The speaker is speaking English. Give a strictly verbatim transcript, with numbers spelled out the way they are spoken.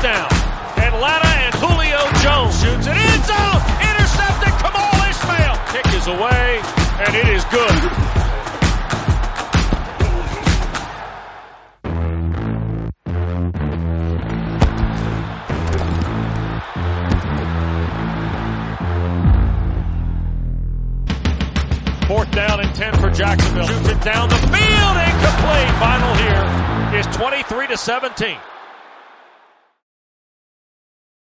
down. Atlanta and Julio Jones shoots it in zone. Intercepted. Kamal Ishmael. Kick is away, and it is good. Fourth down and ten for Jacksonville. Shoots it down the field. Incomplete. Final here is twenty-three to seventeen.